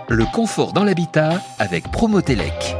Le confort dans l'habitat avec Promotelec.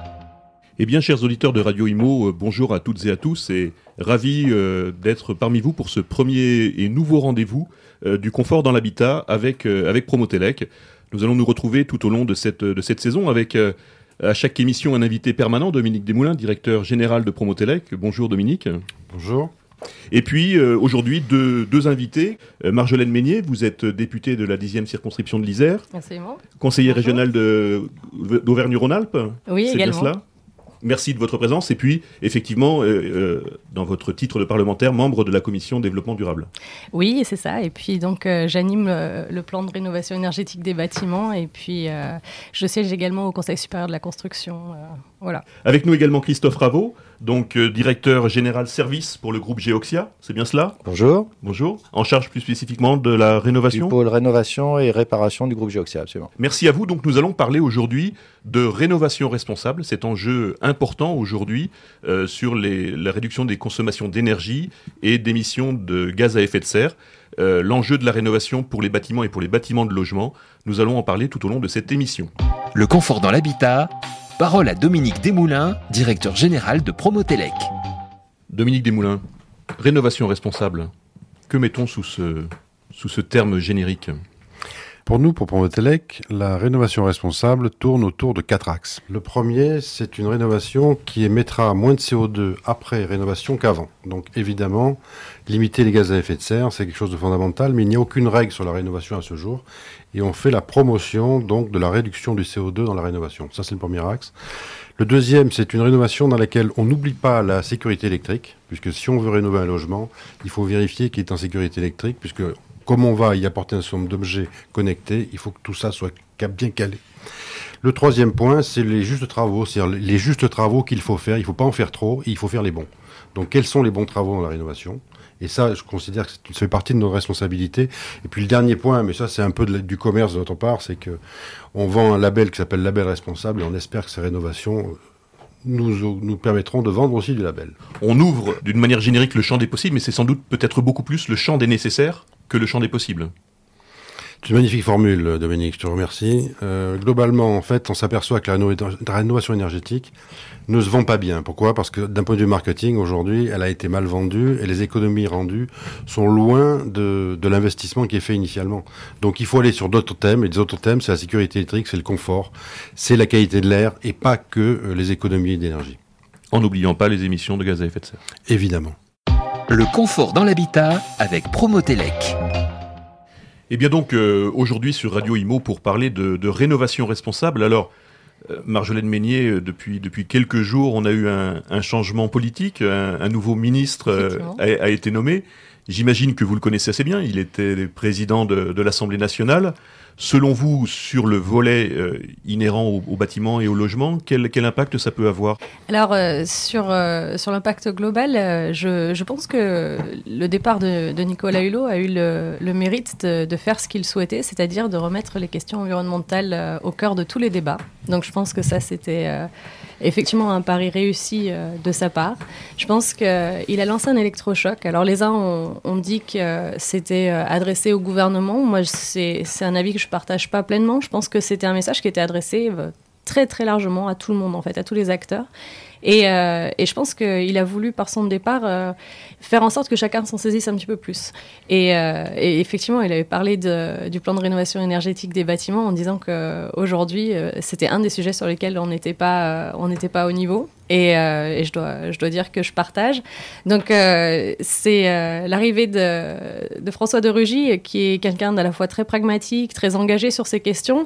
Eh bien, chers auditeurs de Radio Imo, bonjour à toutes et à tous et ravi d'être parmi vous pour ce premier et nouveau rendez-vous du confort dans l'habitat avec Promotelec. Nous allons nous retrouver tout au long de cette saison avec à chaque émission un invité permanent, Dominique Desmoulins, directeur général de Promotelec. Bonjour Dominique. Bonjour. Et puis aujourd'hui deux invités. Marjolaine Meignier, vous êtes députée de la 10e circonscription de l'Isère. Absolument. Conseillère régionale d'Auvergne-Rhône-Alpes. Oui, c'est également. bien cela. Merci de votre présence. Et puis, effectivement, dans votre titre de parlementaire, membre de la commission développement durable. Oui, c'est ça. Et puis, donc, j'anime le plan de rénovation énergétique des bâtiments. Et puis, je siège également au Conseil supérieur de la construction. Voilà. Avec nous également Christophe Raveau, donc directeur général service pour le groupe Geoxia. C'est bien cela ? Bonjour. Bonjour. En charge plus spécifiquement de la rénovation ? Du pôle rénovation et réparation du groupe Geoxia, absolument. Merci à vous. Donc, nous allons parler aujourd'hui de rénovation responsable. Cet enjeu important aujourd'hui sur la réduction des consommations d'énergie et d'émissions de gaz à effet de serre. L'enjeu de la rénovation pour les bâtiments et pour les bâtiments de logement. Nous allons en parler tout au long de cette émission. Le confort dans l'habitat. Parole à Dominique Desmoulins, directeur général de Promotelec. Dominique Desmoulins, rénovation responsable. Que mettons sous ce terme générique ? Pour nous, pour Promotelec, la rénovation responsable tourne autour de 4 axes. Le premier, c'est une rénovation qui émettra moins de CO2 après rénovation qu'avant. Donc évidemment, limiter les gaz à effet de serre, c'est quelque chose de fondamental, mais il n'y a aucune règle sur la rénovation à ce jour. Et on fait la promotion donc de la réduction du CO2 dans la rénovation. Ça, c'est le premier axe. Le deuxième, c'est une rénovation dans laquelle on n'oublie pas la sécurité électrique, puisque si on veut rénover un logement, il faut vérifier qu'il est en sécurité électrique, puisque comme on va y apporter un certain nombre d'objets connectés, il faut que tout ça soit bien calé. Le troisième point, c'est les justes travaux, c'est-à-dire les justes travaux qu'il faut faire. Il ne faut pas en faire trop, et il faut faire les bons. Donc, quels sont les bons travaux dans la rénovation ? Et ça, je considère que ça fait partie de nos responsabilités. Et puis, le dernier point, mais ça, c'est un peu du commerce de notre part, c'est qu'on vend un label qui s'appelle Label Responsable, et on espère que ces rénovations nous permettront de vendre aussi du label. On ouvre d'une manière générique le champ des possibles, mais c'est sans doute peut-être beaucoup plus le champ des nécessaires que le champ des possibles. C'est une magnifique formule, Dominique, je te remercie. Globalement, en fait, on s'aperçoit que la rénovation énergétique ne se vend pas bien. Pourquoi ? Parce que d'un point de vue marketing, aujourd'hui, elle a été mal vendue et les économies rendues sont loin de l'investissement qui est fait initialement. Donc il faut aller sur d'autres thèmes, et les autres thèmes, c'est la sécurité électrique, c'est le confort, c'est la qualité de l'air et pas que les économies d'énergie. En n'oubliant pas les émissions de gaz à effet de serre. Évidemment. Le confort dans l'habitat avec Promotelec. Et bien donc, aujourd'hui sur Radio Imo, pour parler de rénovation responsable, alors, Marjolaine Meignier, depuis quelques jours, on a eu un changement politique, un nouveau ministre a été nommé. J'imagine que vous le connaissez assez bien, il était président de l'Assemblée nationale. Selon vous, sur le volet inhérent au bâtiment et au logement, quel impact ça peut avoir ? Alors, sur l'impact global, je pense que le départ de Nicolas Hulot a eu le mérite de faire ce qu'il souhaitait, c'est-à-dire de remettre les questions environnementales au cœur de tous les débats. Donc, je pense que ça, c'était effectivement un pari réussi de sa part. Je pense qu'il a lancé un électrochoc. Alors, les uns ont dit que c'était adressé au gouvernement. Moi, c'est un avis que je ne partage pas pleinement. Je pense que c'était un message qui était adressé très, très largement à tout le monde, en fait, à tous les acteurs. Et je pense qu'il a voulu, par son départ, faire en sorte que chacun s'en saisisse un petit peu plus. Et effectivement, il avait parlé du plan de rénovation énergétique des bâtiments en disant qu'aujourd'hui, c'était un des sujets sur lesquels on n'était pas au niveau. Et je dois dire que je partage. Donc, c'est l'arrivée de François de Rugy, qui est quelqu'un d'à la fois très pragmatique, très engagé sur ces questions.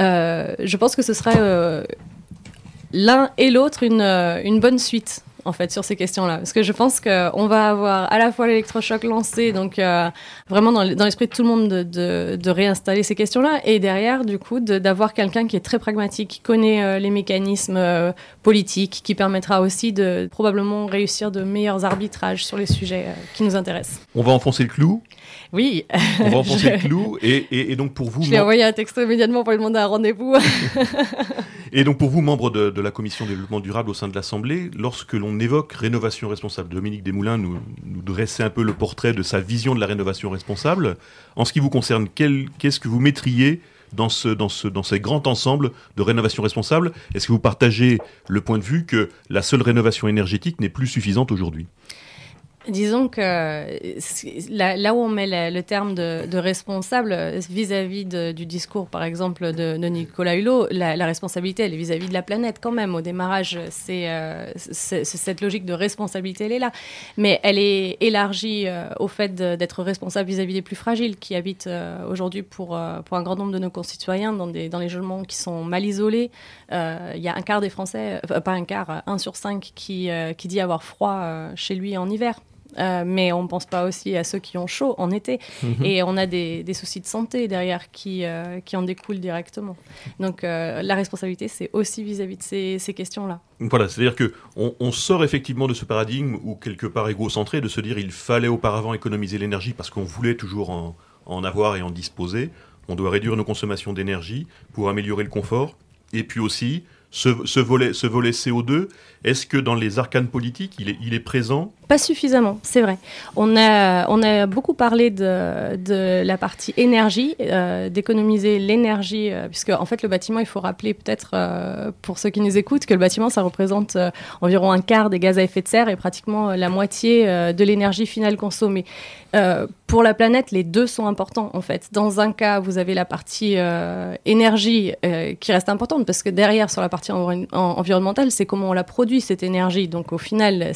Je pense que ce serait l'un et l'autre une bonne suite, en fait, sur ces questions-là. Parce que je pense qu'on va avoir à la fois l'électrochoc lancé, donc vraiment dans l'esprit de tout le monde de réinstaller ces questions-là, et derrière, du coup, d'avoir quelqu'un qui est très pragmatique, qui connaît les mécanismes politiques, qui permettra aussi de probablement réussir de meilleurs arbitrages sur les sujets qui nous intéressent. On va enfoncer le clou ? Oui. On va enfoncer le clou, et donc pour vous... Je lui ai envoyé un texto immédiatement pour lui demander un rendez-vous. Et donc pour vous, membre de la commission développement durable au sein de l'Assemblée, lorsque l'on évoque rénovation responsable, Dominique Desmoulins nous dressait un peu le portrait de sa vision de la rénovation responsable. En ce qui vous concerne, qu'est-ce que vous mettriez dans ces grands ensembles de rénovation responsable? Est-ce que vous partagez le point de vue que la seule rénovation énergétique n'est plus suffisante aujourd'hui? Disons que là où on met le terme de responsable vis-à-vis du discours, par exemple, de Nicolas Hulot, la responsabilité, elle est vis-à-vis de la planète quand même. Au démarrage, c'est cette logique de responsabilité, elle est là. Mais elle est élargie au fait d'être responsable vis-à-vis des plus fragiles qui habitent aujourd'hui pour un grand nombre de nos concitoyens dans les logements qui sont mal isolés. Il y a un quart des Français, pas un quart, 1 sur 5 qui dit avoir froid chez lui en hiver. Mais on ne pense pas aussi à ceux qui ont chaud en été. Et on a des soucis de santé derrière qui en découlent directement. Donc la responsabilité, c'est aussi vis-à-vis de ces questions-là. Voilà, c'est-à-dire qu'on sort effectivement de ce paradigme où, quelque part égocentré, de se dire il fallait auparavant économiser l'énergie parce qu'on voulait toujours en avoir et en disposer. On doit réduire nos consommations d'énergie pour améliorer le confort. Et puis aussi, ce volet CO2, est-ce que dans les arcanes politiques, il est présent ? Pas suffisamment, c'est vrai. On a beaucoup parlé de la partie énergie, d'économiser l'énergie, puisque en fait le bâtiment, il faut rappeler peut-être pour ceux qui nous écoutent que le bâtiment, ça représente environ un quart des gaz à effet de serre et pratiquement la moitié de l'énergie finale consommée. Pour la planète, les deux sont importants en fait. Dans un cas, vous avez la partie énergie qui reste importante parce que derrière, sur la partie environnementale, c'est comment on la produit cette énergie. Donc au final,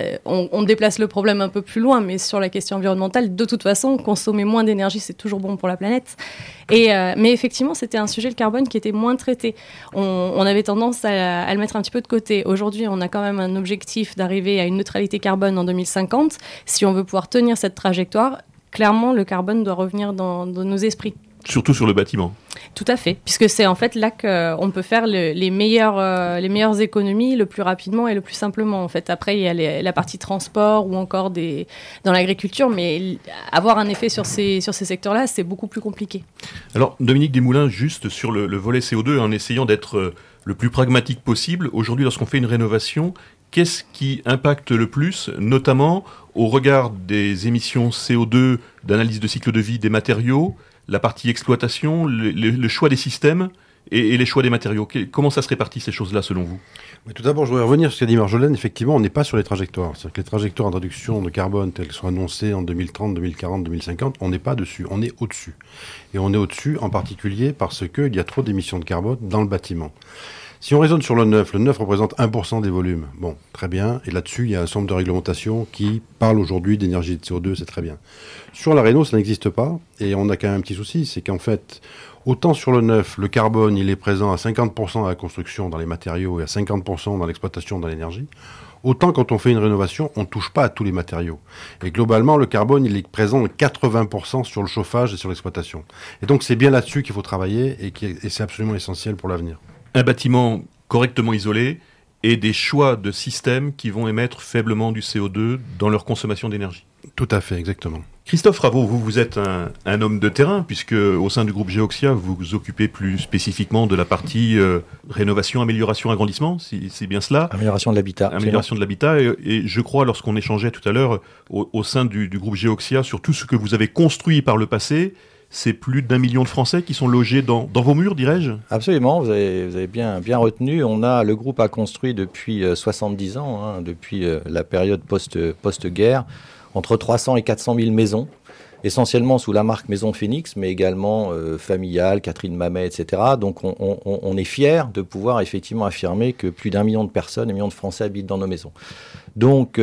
on déplace le problème un peu plus loin, mais sur la question environnementale, de toute façon, consommer moins d'énergie, c'est toujours bon pour la planète. Mais effectivement, c'était un sujet, le carbone, qui était moins traité. On avait tendance à le mettre un petit peu de côté. Aujourd'hui, on a quand même un objectif d'arriver à une neutralité carbone en 2050. Si on veut pouvoir tenir cette trajectoire, clairement, le carbone doit revenir dans nos esprits. Surtout sur le bâtiment. Tout à fait, puisque c'est en fait là qu'on peut faire les meilleures économies le plus rapidement et le plus simplement. En fait, après, il y a la partie transport ou encore dans l'agriculture, mais avoir un effet sur ces secteurs-là, c'est beaucoup plus compliqué. Alors, Dominique Desmoulins, juste sur le volet CO2, en essayant d'être le plus pragmatique possible, aujourd'hui, lorsqu'on fait une rénovation, qu'est-ce qui impacte le plus, notamment au regard des émissions CO2, d'analyse de cycle de vie des matériaux, la partie exploitation, le choix des systèmes et les choix des matériaux? Comment ça se répartit ces choses-là selon vous? Mais tout d'abord, je voudrais revenir sur ce qu'a dit Marjolaine. Effectivement, on n'est pas sur les trajectoires. C'est-à-dire que les trajectoires de réduction de carbone telles qu'elles sont annoncées en 2030, 2040, 2050, on n'est pas dessus, on est au-dessus. Et on est au-dessus en particulier parce qu'il y a trop d'émissions de carbone dans le bâtiment. Si on raisonne sur le neuf représente 1% des volumes. Bon, très bien. Et là-dessus, il y a un certain nombre de réglementations qui parlent aujourd'hui d'énergie de CO2, c'est très bien. Sur la réno, ça n'existe pas. Et on a quand même un petit souci, c'est qu'en fait, autant sur le neuf, le carbone, il est présent à 50% à la construction dans les matériaux et à 50% dans l'exploitation dans l'énergie. Autant quand on fait une rénovation, on ne touche pas à tous les matériaux. Et globalement, le carbone, il est présent à 80% sur le chauffage et sur l'exploitation. Et donc, c'est bien là-dessus qu'il faut travailler et c'est absolument essentiel pour l'avenir. Un bâtiment correctement isolé et des choix de systèmes qui vont émettre faiblement du CO2 dans leur consommation d'énergie. Tout à fait, exactement. Christophe Raveau, vous êtes un homme de terrain, puisque au sein du groupe Geoxia, vous vous occupez plus spécifiquement de la partie rénovation, amélioration, agrandissement, c'est bien cela? Amélioration de l'habitat. Amélioration de l'habitat, et je crois, lorsqu'on échangeait tout à l'heure au sein du groupe Geoxia sur tout ce que vous avez construit par le passé, c'est plus d'1 million de Français qui sont logés dans vos murs, dirais-je? Absolument, vous avez bien retenu. Le groupe a construit depuis 70 ans, depuis la période post-guerre, entre 300 et 400 000 maisons, essentiellement sous la marque Maison Phoenix, mais également familiale, Catherine Mamet, etc. Donc on est fiers de pouvoir effectivement affirmer que plus d'1 million de personnes, 1 million de Français habitent dans nos maisons. Donc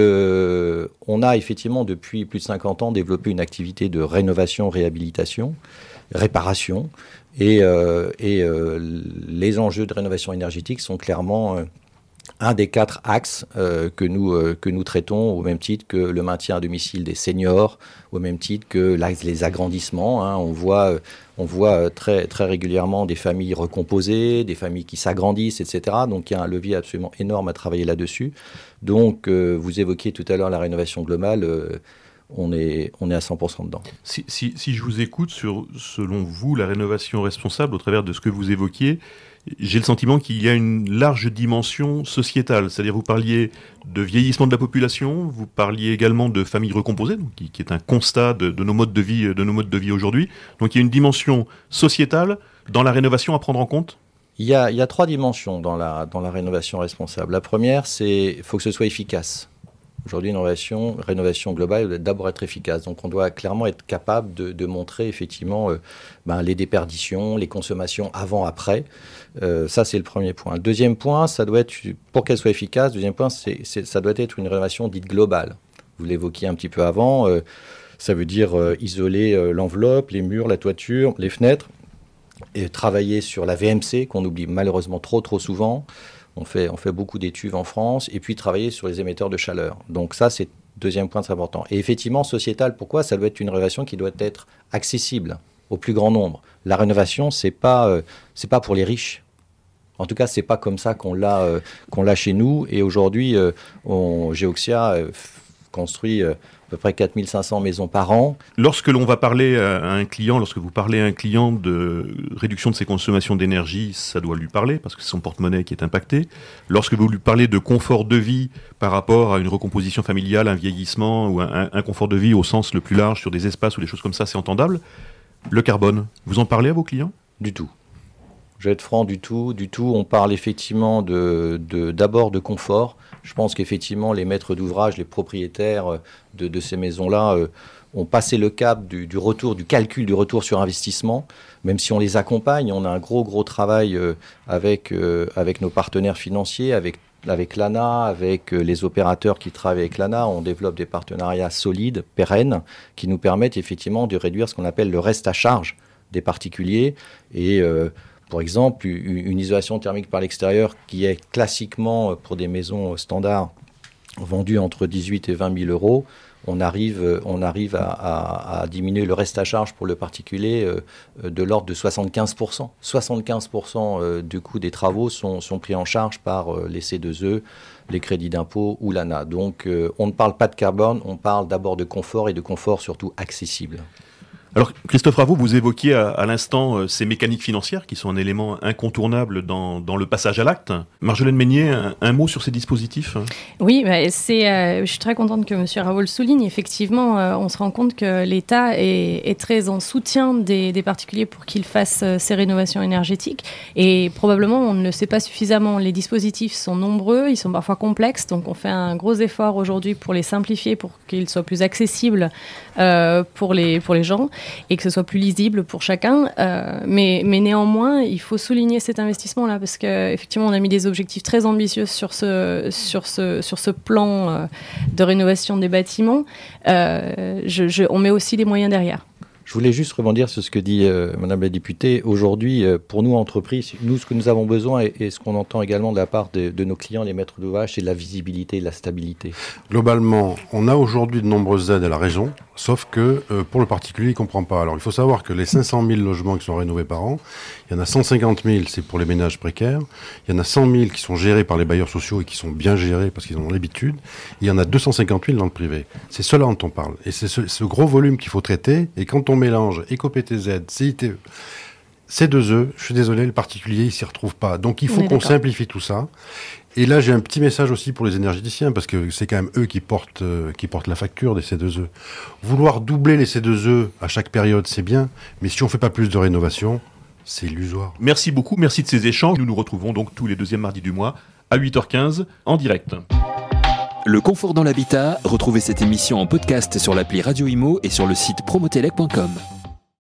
on a effectivement depuis plus de 50 ans développé une activité de rénovation, réhabilitation, réparation, et les enjeux de rénovation énergétique sont clairement un des 4 axes que nous traitons, au même titre que le maintien à domicile des seniors, au même titre que les agrandissements. On voit très, très régulièrement des familles recomposées, des familles qui s'agrandissent, etc. Donc il y a un levier absolument énorme à travailler là-dessus. Donc vous évoquiez tout à l'heure la rénovation globale. On est à 100% dedans. Si je vous écoute sur, selon vous, la rénovation responsable, au travers de ce que vous évoquiez, j'ai le sentiment qu'il y a une large dimension sociétale. C'est-à-dire, vous parliez de vieillissement de la population, vous parliez également de familles recomposées, donc qui est un constat de nos modes de vie aujourd'hui. Donc il y a une dimension sociétale, dans la rénovation à prendre en compte ? Il y a 3 dimensions dans la rénovation responsable. La première, c'est qu'il faut que ce soit efficace. Aujourd'hui, une rénovation globale doit d'abord être efficace. Donc, on doit clairement être capable de montrer effectivement les déperditions, les consommations avant-après. Ça, c'est le premier point. Le deuxième point, ça doit être, pour qu'elle soit efficace, ça doit être une rénovation dite globale. Vous l'évoquiez un petit peu avant. Ça veut dire isoler l'enveloppe, les murs, la toiture, les fenêtres, et travailler sur la VMC, qu'on oublie malheureusement trop souvent. On fait beaucoup d'études en France, et puis travailler sur les émetteurs de chaleur. Donc ça, c'est le deuxième point très important. Et effectivement, sociétal, pourquoi ? Ça doit être une rénovation qui doit être accessible au plus grand nombre. La rénovation, c'est pas pour les riches. En tout cas, c'est pas comme ça qu'on l'a chez nous. Et aujourd'hui, Geoxia construit à peu près 4500 maisons par an. Lorsque l'on va parler à un client, lorsque vous parlez à un client de réduction de ses consommations d'énergie, ça doit lui parler parce que c'est son porte-monnaie qui est impacté. Lorsque vous lui parlez de confort de vie par rapport à une recomposition familiale, un vieillissement ou un confort de vie au sens le plus large sur des espaces ou des choses comme ça, c'est entendable. Le carbone, vous en parlez à vos clients ? Du tout. Je vais être franc, du tout. On parle effectivement d'abord de confort. Je pense qu'effectivement, les maîtres d'ouvrage, les propriétaires de ces maisons-là ont passé le cap du calcul du retour sur investissement. Même si on les accompagne, on a un gros travail avec nos partenaires financiers, avec l'ANA, avec les opérateurs qui travaillent avec l'ANA. On développe des partenariats solides, pérennes, qui nous permettent effectivement de réduire ce qu'on appelle le reste à charge des particuliers. Et par exemple, une isolation thermique par l'extérieur qui est classiquement, pour des maisons standards, vendue entre 18 et 20 000 euros, on arrive à diminuer le reste à charge pour le particulier de l'ordre de 75%. 75% du coût des travaux sont pris en charge par les C2E, les crédits d'impôt ou l'ANA. Donc on ne parle pas de carbone, on parle d'abord de confort et de confort surtout accessible. Alors, Christophe Ravaud, vous évoquiez à l'instant ces mécaniques financières qui sont un élément incontournable dans le passage à l'acte. Marjolaine Meignier, un mot sur ces dispositifs ? Oui, je suis très contente que M. Ravaud le souligne. Effectivement, on se rend compte que l'État est très en soutien des particuliers pour qu'ils fassent ces rénovations énergétiques. Et probablement, on ne le sait pas suffisamment. Les dispositifs sont nombreux, ils sont parfois complexes. Donc, on fait un gros effort aujourd'hui pour les simplifier, pour qu'ils soient plus accessibles pour les gens, et que ce soit plus lisible pour chacun. Mais néanmoins, il faut souligner cet investissement-là parce qu'effectivement, on a mis des objectifs très ambitieux sur ce plan de rénovation des bâtiments. On met aussi des moyens derrière. Je voulais juste rebondir sur ce que dit Madame la députée. Aujourd'hui, pour nous, entreprises, ce que nous avons besoin et ce qu'on entend également de la part de nos clients, les maîtres d'ouvrage, c'est de la visibilité et de la stabilité. Globalement, on a aujourd'hui de nombreuses aides à la région, sauf que pour le particulier, il ne comprend pas. Alors, il faut savoir que les 500 000 logements qui sont rénovés par an, il y en a 150 000, c'est pour les ménages précaires. Il y en a 100 000 qui sont gérés par les bailleurs sociaux et qui sont bien gérés parce qu'ils en ont l'habitude. Il y en a 250 000 dans le privé. C'est cela dont on parle. Et c'est ce gros volume qu'il faut traiter. Et quand on mélange éco-PTZ, CITE, C2E, je suis désolé, le particulier, il ne s'y retrouve pas. Donc il faut qu'on simplifie tout ça. Et là, j'ai un petit message aussi pour les énergéticiens, parce que c'est quand même eux qui portent la facture des C2E. Vouloir doubler les C2E à chaque période, c'est bien, mais si on ne fait pas plus de rénovation, c'est illusoire. Merci beaucoup, merci de ces échanges. Nous nous retrouvons donc tous les deuxièmes mardis du mois à 8h15 en direct. Le confort dans l'habitat, retrouvez cette émission en podcast sur l'appli Radio Imo et sur le site promotelec.com.